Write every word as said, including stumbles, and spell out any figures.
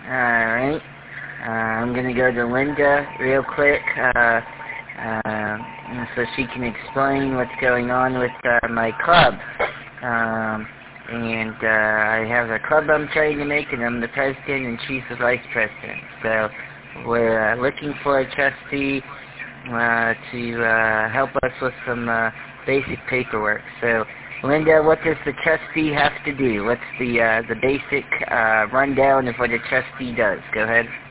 Alright. Uh, I'm going to go to Linda real quick uh, uh, so she can explain what's going on with uh, my club. Um, and uh, I have a club I'm trying to make, and I'm the president and she's the vice president. So we're uh, looking for a trustee uh, to uh, help us with some uh, basic paperwork. So, Linda, what does the trustee have to do? What's the uh, the basic uh, rundown of what a trustee does? Go ahead.